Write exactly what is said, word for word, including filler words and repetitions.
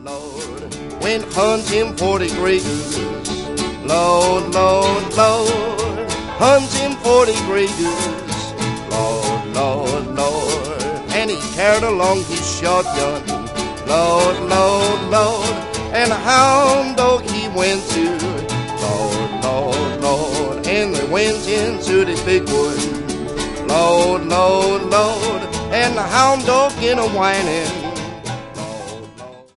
Lord, went hunting for the Grey Goose. Lord, Lord, Lord, hunting for the Grey Goose. Lord, Lord, Lord, and he carried along his shotgun. Lord, Lord, Lord, and a hound dog he went to. Lord, Lord, Lord, and they went into the big wood. Lord, Lord, Lord, and the hound dog in a whining.